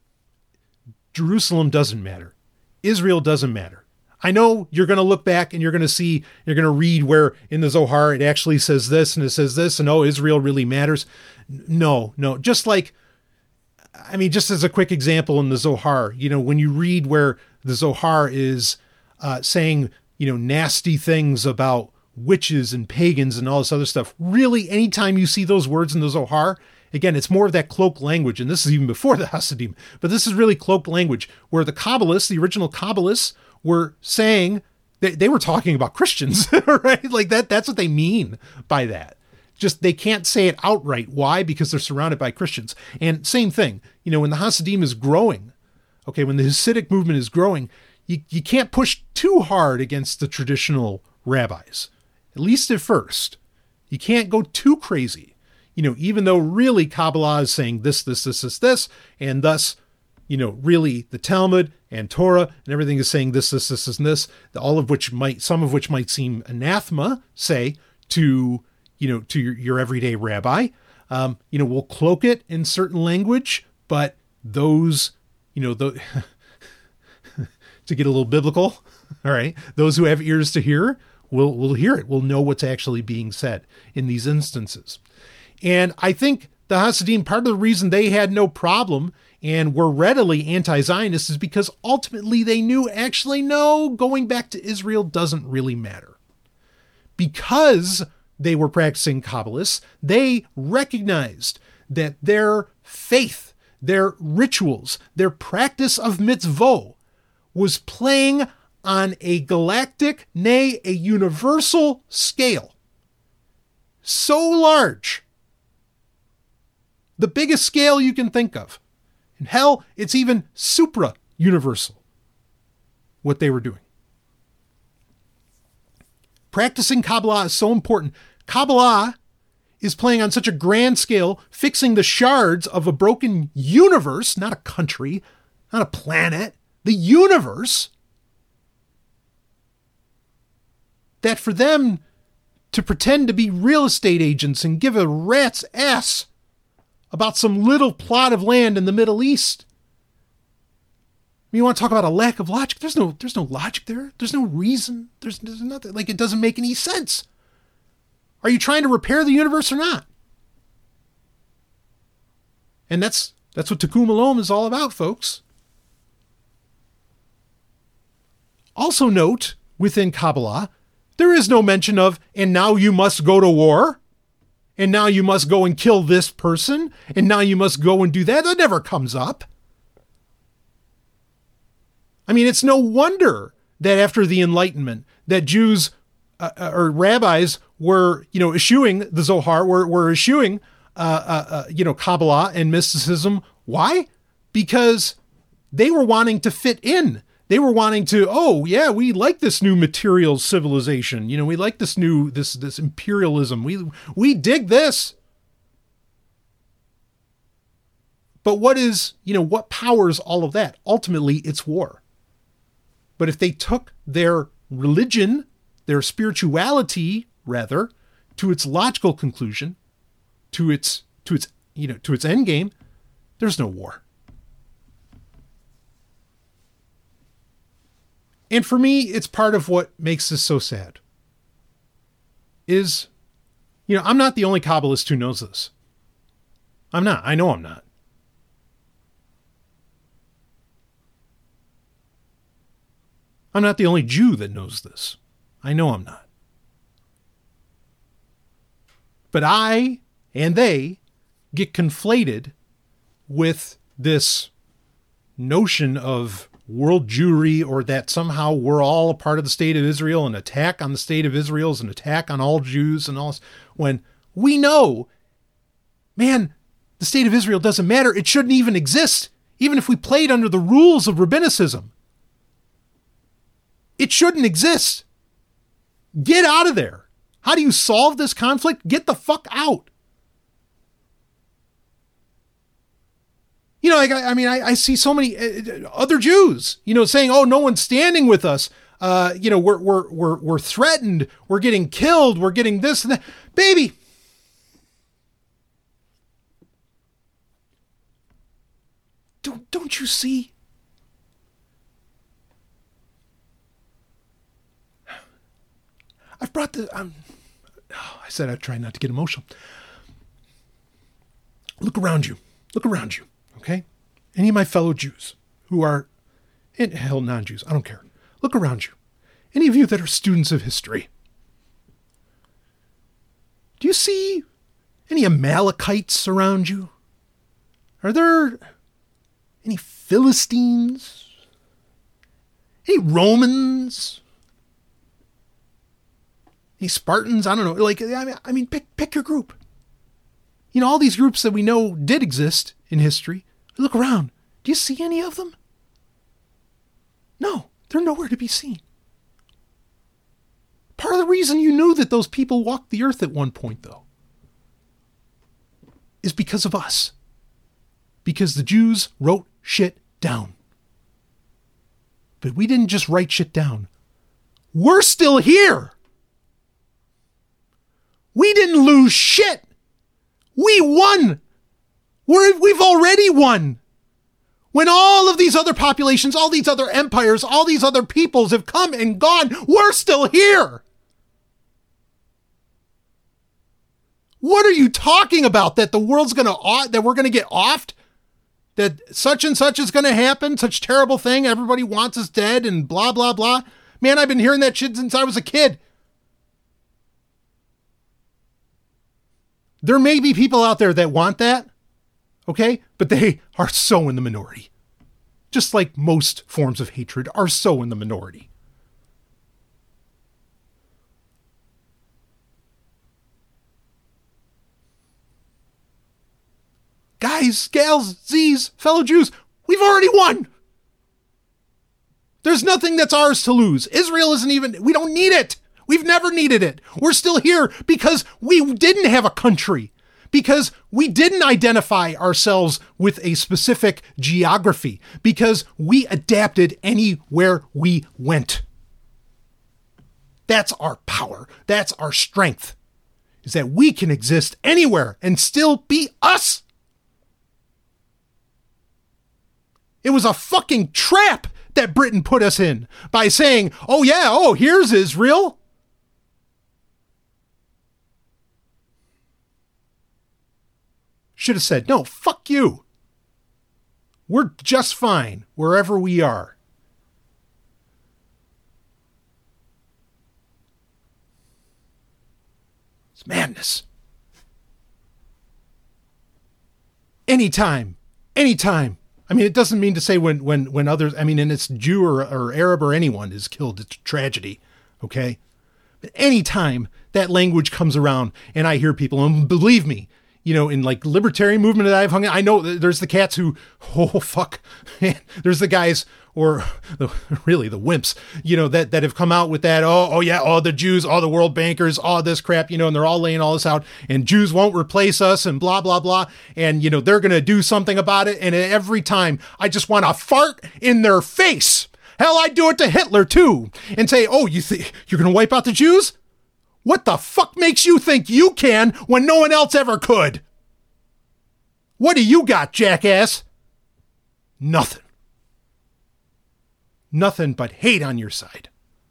Jerusalem doesn't matter. Israel doesn't matter. I know you're going to look back and you're going to see, you're going to read where in the Zohar it actually says this and it says this and, oh, Israel really matters. No, no. Just like, I mean, just as a quick example in the Zohar, you know, when you read where the Zohar is uh, saying, you know, nasty things about witches and pagans and all this other stuff. Really, anytime you see those words in the Zohar, again, it's more of that cloaked language. And this is even before the Hasidim, but this is really cloaked language where the Kabbalists, the original Kabbalists, were saying they, they were talking about Christians, right? Like that, that's what they mean by that. Just, they can't say it outright. Why? Because they're surrounded by Christians. And same thing, you know, when the Hasidim is growing, okay, when the Hasidic movement is growing, you, you can't push too hard against the traditional rabbis. At least at first. You can't go too crazy. You know, even though really Kabbalah is saying this, this, this, this, this, and thus, you know, really the Talmud and Torah and everything is saying this, this, this, and this, all of which might, some of which might seem anathema, say, to, you know, to your, your everyday rabbi. Um, you know, we'll cloak it in certain language, but those, you know, the, to get a little biblical, all right, those who have ears to hear, We'll, we'll hear it. We'll know what's actually being said in these instances. And I think the Hasidim, part of the reason they had no problem and were readily anti-Zionist is because ultimately they knew, actually, no, going back to Israel doesn't really matter. Because they were practicing Kabbalists, they recognized that their faith, their rituals, their practice of mitzvot was playing on a galactic, nay, a universal scale. So large. The biggest scale you can think of. And hell, it's even supra-universal, what they were doing. Practicing Kabbalah is so important. Kabbalah is playing on such a grand scale, fixing the shards of a broken universe, not a country, not a planet, the universe, that for them to pretend to be real estate agents and give a rat's ass about some little plot of land in the Middle East. You want to talk about a lack of logic? There's no, there's no logic there. There's no reason. There's, there's nothing. Like, it doesn't make any sense. Are you trying to repair the universe or not? And that's that's what Tikkun Olam is all about, folks. Also note, within Kabbalah, there is no mention of, and now you must go to war, and now you must go and kill this person, and now you must go and do that. That never comes up. I mean, it's no wonder that after the Enlightenment, that Jews uh, or rabbis were, you know, eschewing the Zohar, were, were eschewing, uh, uh, uh, you know, Kabbalah and mysticism. Why? Because they were wanting to fit in. They were wanting to, oh, yeah, we like this new material civilization. You know, we like this new, this, this imperialism. We, we dig this. But what is, you know, what powers all of that? Ultimately, it's war. But if they took their religion, their spirituality, rather, to its logical conclusion, to its, to its, you know, to its end game, there's no war. And for me, it's part of what makes this so sad. Is, you know, I'm not the only Kabbalist who knows this. I'm not. I know I'm not. I'm not the only Jew that knows this. I know I'm not. But I and they get conflated with this notion of world Jewry, or that somehow we're all a part of the state of Israel. An attack on the state of Israel is an attack on all Jews and all this. When we know, man, the state of Israel doesn't matter. It shouldn't even exist. Even if we played under the rules of rabbinicism, it shouldn't exist. Get out of there. How do you solve this conflict? Get the fuck out. You know, like, I, I mean, I, I see so many uh, other Jews, you know, saying, "Oh, no one's standing with us. Uh, you know, we're we're we're we're threatened. We're getting killed. We're getting this and that." Baby, don't don't you see? I've brought the. Um, oh, I said I'd try not to get emotional. Look around you. Look around you. Okay? Any of my fellow Jews who are, and hell, non-Jews, I don't care. Look around you. Any of you that are students of history. Do you see any Amalekites around you? Are there any Philistines? Any Romans? Any Spartans? I don't know. Like, I mean, I mean pick, pick your group. You know, all these groups that we know did exist in history. Look around. Do you see any of them? No, they're nowhere to be seen. Part of the reason you knew that those people walked the earth at one point, though, is because of us. Because the Jews wrote shit down. But we didn't just write shit down. We're still here. We didn't lose shit. We won. We're, we've already won. When all of these other populations, all these other empires, all these other peoples have come and gone, we're still here. What are you talking about? That the world's going to, that we're going to get offed? That such and such is going to happen? Such terrible thing. Everybody wants us dead and blah, blah, blah. Man, I've been hearing that shit since I was a kid. There may be people out there that want that. Okay? But they are so in the minority. Just like most forms of hatred are so in the minority. guys, gals, Z's, fellow Jews, we've already won. There's nothing that's ours to lose. Israel isn't even, we don't need it. We've never needed it. We're still here because we didn't have a country, because we didn't identify ourselves with a specific geography, because we adapted anywhere we went. That's our power. That's our strength, is that we can exist anywhere and still be us. It was a fucking trap that Britain put us in by saying, oh yeah, oh, here's Israel. Should have said, no, fuck you. We're just fine wherever we are. It's madness. Anytime, anytime. I mean, it doesn't mean to say when, when, when others, I mean, and it's Jew or, or Arab or anyone is killed, it's a tragedy. Okay. But anytime that language comes around and I hear people, and believe me, you know, in like libertarian movement that I've hung out, I know there's the cats who, oh, fuck, there's the guys, or the, really the wimps, you know, that, that have come out with that, oh, oh yeah, all the Jews, all the world bankers, all this crap, you know, and they're all laying all this out, and Jews won't replace us, and blah, blah, blah, and, you know, they're going to do something about it, and every time I just want to fart in their face. Hell, I'd do it to Hitler, too, and say, oh, you think you're going to wipe out the Jews? What the fuck makes you think you can when no one else ever could? What do you got, jackass? Nothing. Nothing but hate on your side.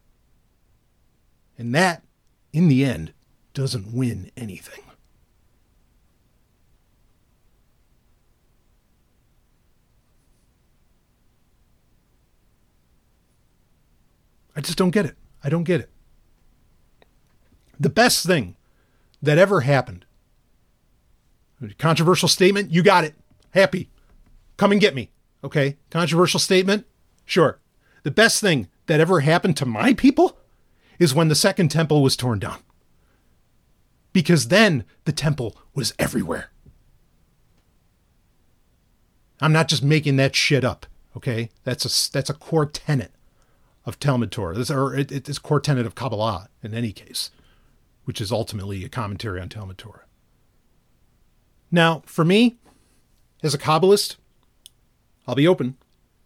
And that, in the end, doesn't win anything. I just don't get it. I don't get it. The best thing that ever happened. Controversial statement? You got it. Happy. Come and get me. Okay. Controversial statement? Sure. The best thing that ever happened to my people is when the second temple was torn down. Because then the temple was everywhere. I'm not just making that shit up. Okay. That's a, that's a core tenet of Talmud Torah. This, or it, it's a core tenet of Kabbalah in any case, which is ultimately a commentary on Talmud Torah. Now, for me, as a Kabbalist, I'll be open.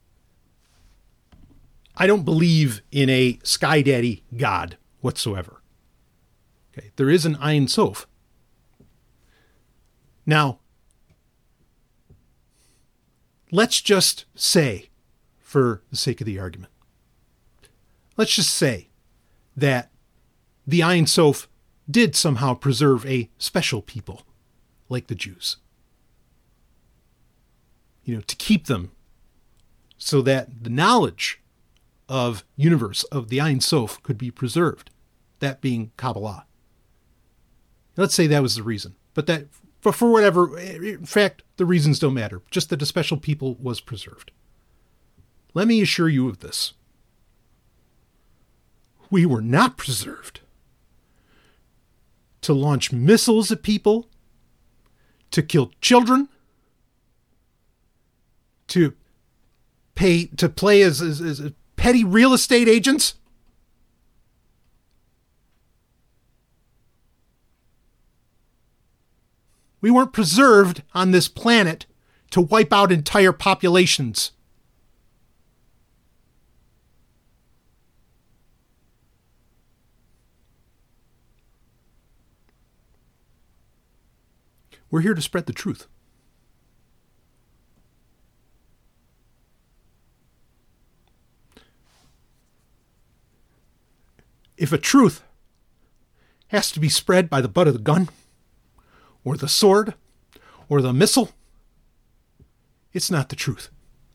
I don't believe in a Sky Daddy God whatsoever. Okay, there is an Ein Sof. Now, let's just say, for the sake of the argument, let's just say that the Ein Sof did somehow preserve a special people like the Jews. You know, to keep them so that the knowledge of universe of the Ein Sof could be preserved, that being Kabbalah. Let's say that was the reason, but that, but for whatever, in fact, the reasons don't matter, just that a special people was preserved. Let me assure you of this. We were not preserved to launch missiles at people, to kill children, to pay, to play as, as, as petty real estate agents. We weren't preserved on this planet to wipe out entire populations. We're here to spread the truth. If a truth has to be spread by the butt of the gun, or the sword, or the missile, it's not the truth.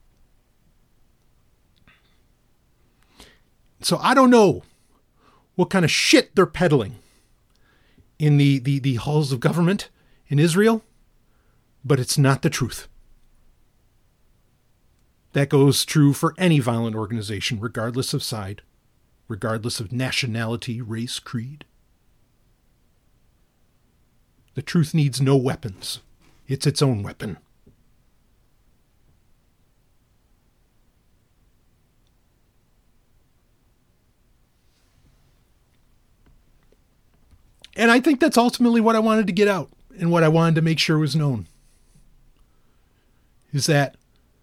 So I don't know what kind of shit they're peddling in the, the, the halls of government in Israel, but it's not the truth. That goes true for any violent organization, regardless of side, regardless of nationality, race, creed. The truth needs no weapons. It's its own weapon. And I think that's ultimately what I wanted to get out and what I wanted to make sure was known. Is that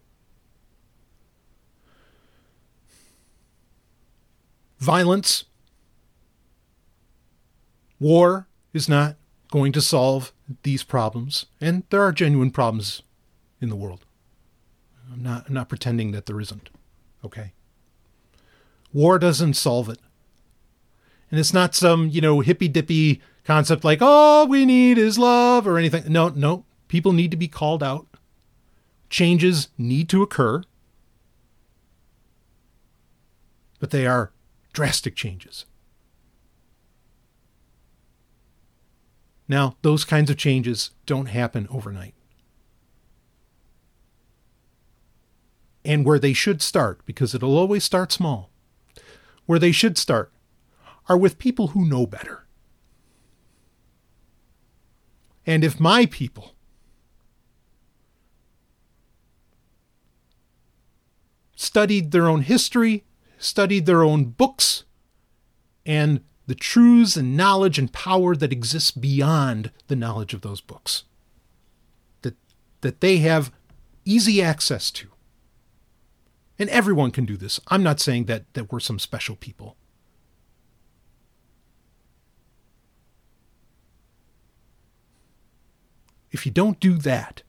violence, war is not going to solve these problems. And there are genuine problems in the world. I'm not, I'm not pretending that there isn't. Okay. War doesn't solve it. And it's not some, you know, hippy dippy concept like, all we need is love or anything. No, no. People need to be called out. Changes need to occur. But they are drastic changes. Now, those kinds of changes don't happen overnight. And where they should start, because it'll always start small, where they should start are with people who know better. And if my people studied their own history, studied their own books, and the truths and knowledge and power that exists beyond the knowledge of those books, that, that they have easy access to. And everyone can do this. I'm not saying that, that we're some special people. If you don't do that,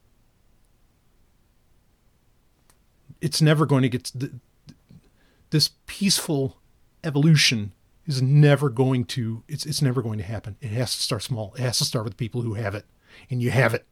it's never going to get... This peaceful evolution is never going to... It's, it's never going to happen. It has to start small. It has to start with people who have it. And you have it.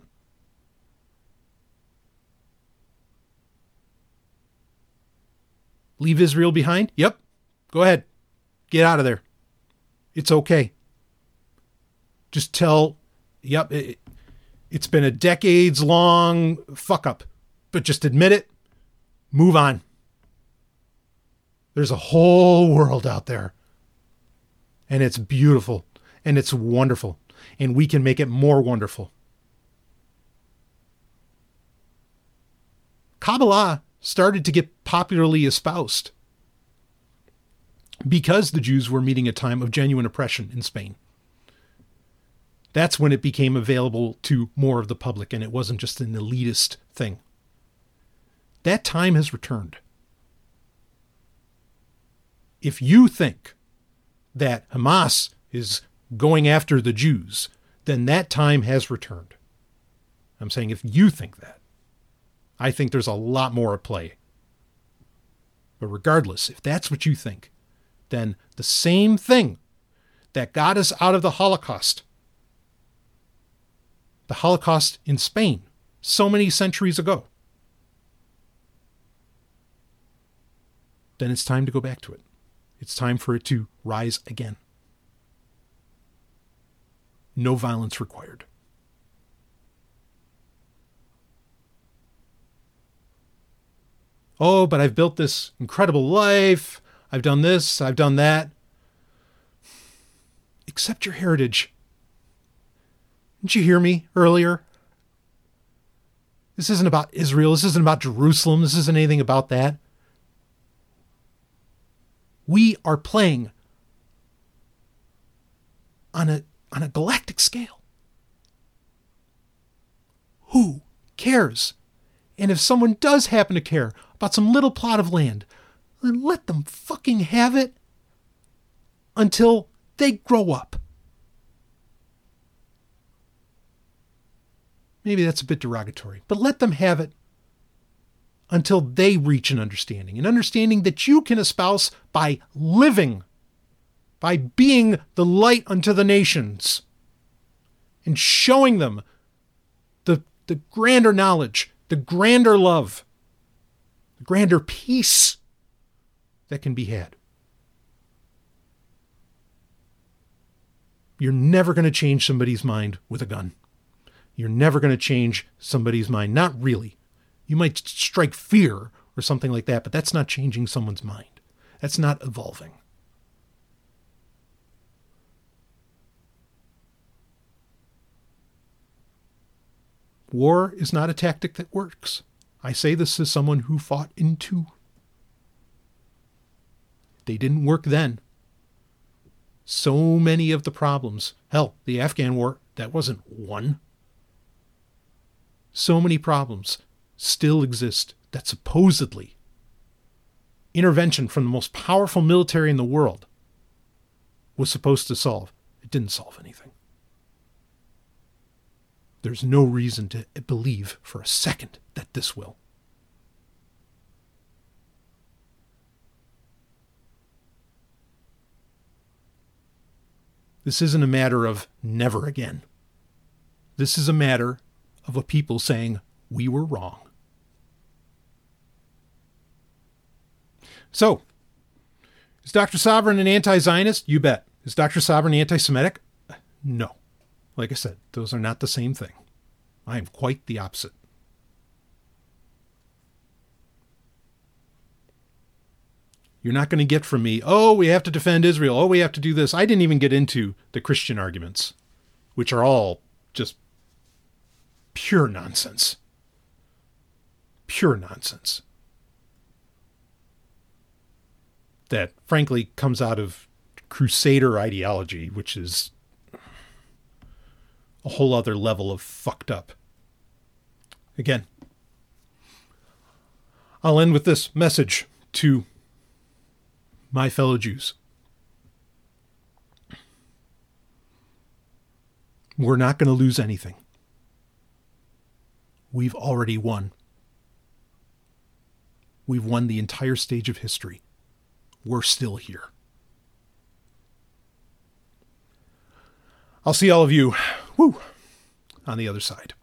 Leave Israel behind? Yep. Go ahead. Get out of there. It's okay. Just tell, yep, it, it's been a decades long fuck up, but just admit it. Move on. There's a whole world out there. And it's beautiful. And it's wonderful. And we can make it more wonderful. Kabbalah started to get popularly espoused because the Jews were meeting a time of genuine oppression in Spain. That's when it became available to more of the public, and it wasn't just an elitist thing. That time has returned. If you think that Hamas is going after the Jews, then that time has returned. I'm saying if you think that. I think there's a lot more at play. But regardless, if that's what you think, then the same thing that got us out of the Holocaust, the Holocaust in Spain, so many centuries ago, then it's time to go back to it. It's time for it to rise again. No violence required. Oh, but I've built this incredible life. I've done this. I've done that. Accept your heritage. Didn't you hear me earlier? This isn't about Israel. This isn't about Jerusalem. This isn't anything about that. We are playing on a, on a galactic scale. Who cares? And if someone does happen to care about some little plot of land, then let them fucking have it until they grow up. Maybe that's a bit derogatory, but let them have it until they reach an understanding, an understanding that you can espouse by living, by being the light unto the nations and showing them the, the grander knowledge, the grander love, the grander peace that can be had. You're never going to change somebody's mind with a gun. You're never going to change somebody's mind. Not really. You might strike fear or something like that, but that's not changing someone's mind. That's not evolving. War is not a tactic that works. I say this as someone who fought in two. They didn't work then. So many of the problems, hell, the Afghan war, that wasn't one. So many problems still exist that supposedly intervention from the most powerful military in the world was supposed to solve. It didn't solve anything. There's no reason to believe for a second that this will. This isn't a matter of never again. This is a matter of a people saying, we were wrong. So, is Doctor Sovereign an anti-Zionist? You bet. Is Doctor Sovereign anti-Semitic? No. Like I said, those are not the same thing. I am quite the opposite. You're not going to get from me, oh, we have to defend Israel. Oh, we have to do this. I didn't even get into the Christian arguments, which are all just pure nonsense. Pure nonsense. That, frankly, comes out of Crusader ideology, which is a whole other level of fucked up. Again, I'll end with this message to my fellow Jews. We're not going to lose anything. We've already won. We've won the entire stage of history. We're still here. I'll see all of you, woo, on the other side.